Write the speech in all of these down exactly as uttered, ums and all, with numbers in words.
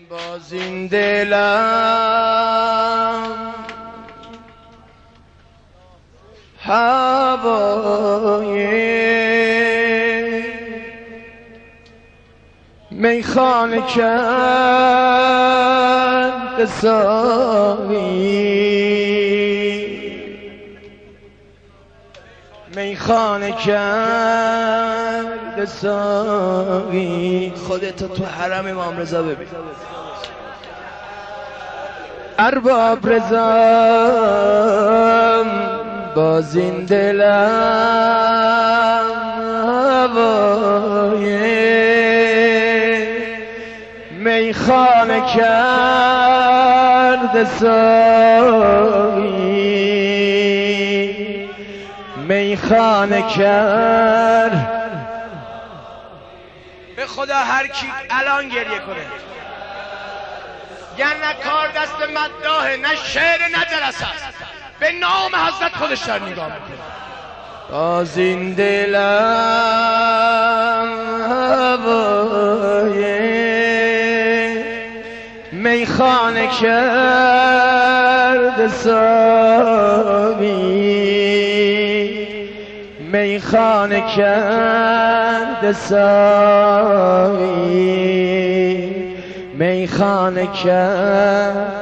باز این دلم هوای میخانه کرد ساقی، میخانه کرد ساقی. خودتو تو حرم امام رضا ببین. ارباب رضام باز این دلم هوای میخانه کرد ساقی، میخانه کرد. به خدا هر کی الان گریه کنه یا نه کار دست مداحه، نه شعر، نه جلسه است، به نام حضرت خودش در نگاه میکنه. باز این دلم هوای میخانه کرد ساقی، میخانه کرد ساقی، میخانه کرد.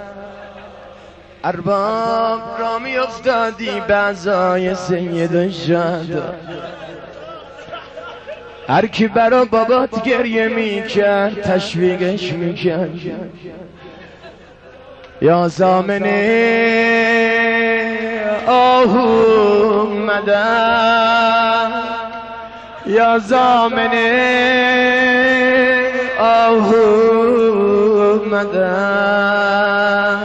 ارباب را می افتادی بعضای سید الشهدا، هر کی برا بابات گریه می کرد تشویقش می کرد. یا زامنه آهو اومدم، یا زامنه آهو اومدم.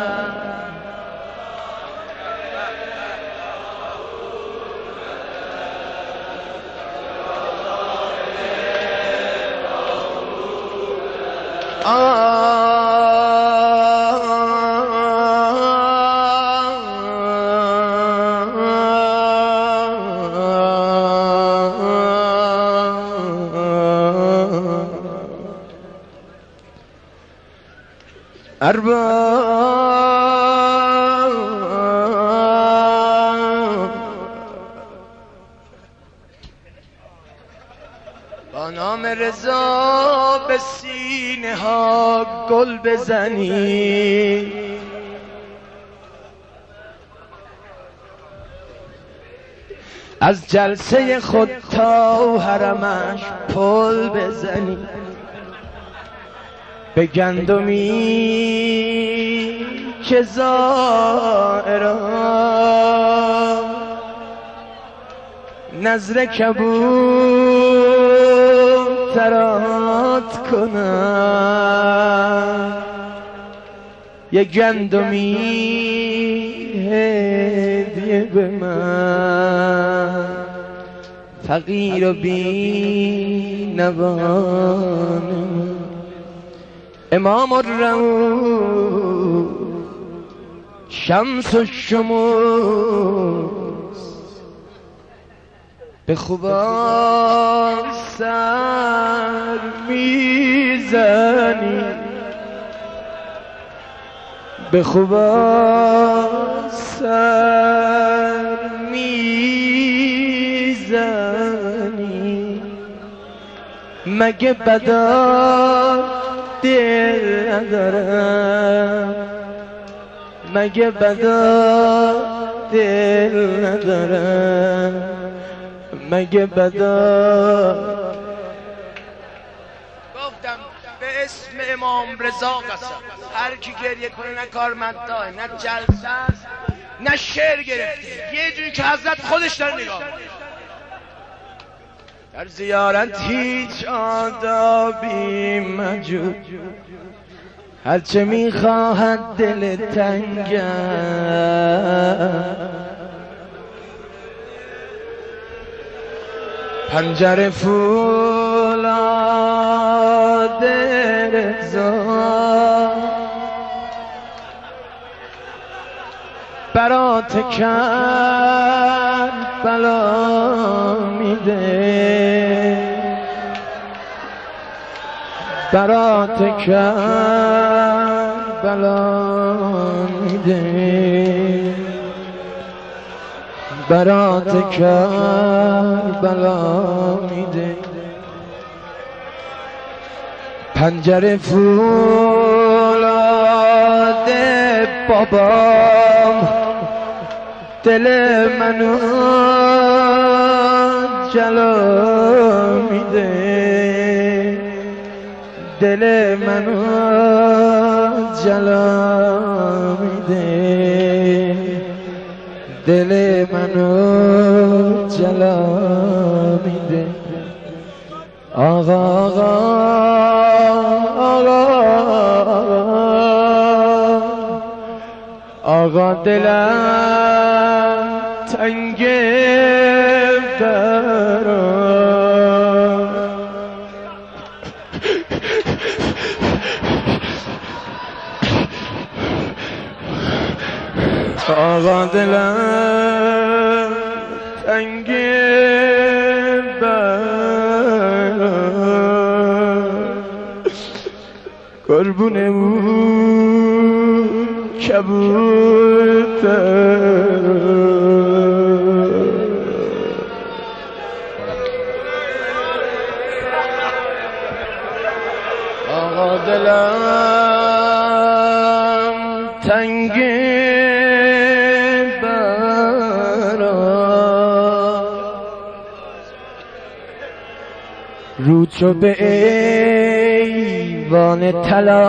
ارباب با نام رضا به سینه ها گل بزنی، از جلسه خود تا حرمش پل بزنی، به گندمی که زائران نظر کبوترات کنن، یه گندمی هدیه به من، فقیر و بی نوانم. امام الرؤوف شمس الشموس، به خوبان سر میزنی، به خوبان سر میزنی. مگه بدا دل ندارم، مگه بدا دل ندارم، مگه بدا. گفتم به اسم امام رضا قسم، هر کی گریه کنه نه کارمنداه، نه جلسه است، نه شعر گرفته، یه جوری که حضرت خودش در نگاه. در زیارت هیچ آدابی مجود، هرچه میخواهد دل تنگم. پنجره فولاد رضا برات کربلا میده، برات کربلا میده، برات کربلا میده. پنجره فولاد بابام دل منو جلا میده، دل منو جلا میده، دل منو جلا میده. آقا آقا آقا آقا دلم تنگه برام، آقا دلم تنگه برام، قربون اون کبوتر. آقا دلم تنگه رو چو به ایوان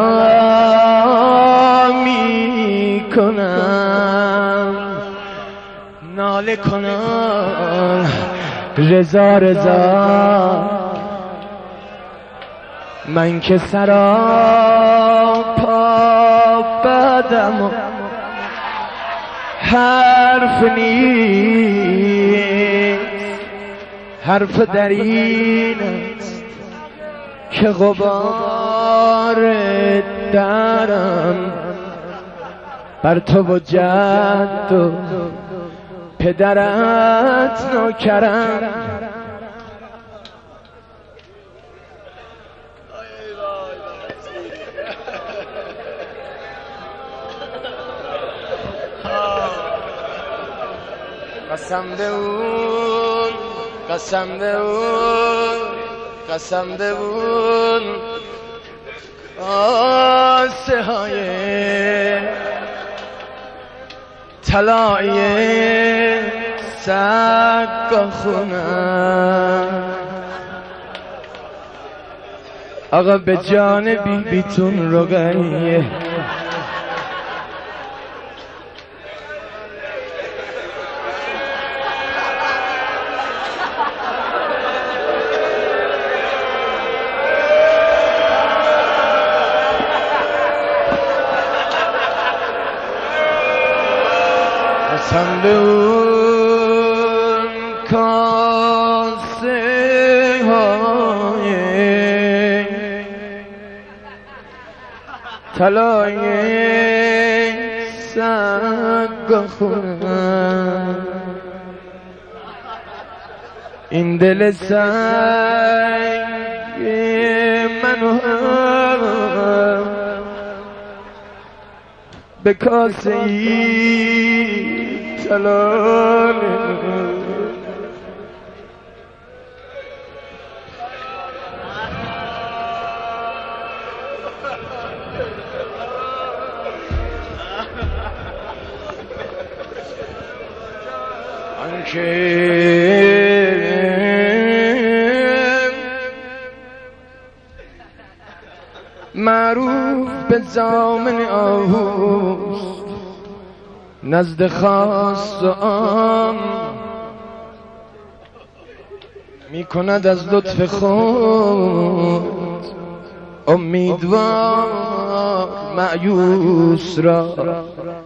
طلا می کنم، ناله کنم رضا رضا، من که سراپا بدم و حرف نیست، حرف در این است که غبار درم بر تو و جد و پدرت نوکرم. قسم به اون، قسم به اون، قسم به اون آسه های طلایی سگ خونم. آقا به جان بی بیتون رقیه، قسم به اون کاسه های طلای سگ خونم، این دل سنگ منو هم به کاسه ای طلا آنکه معروف به زامن آهوست، نزد خاص و عام می کند از لطف خود امیدوار مأیوس را.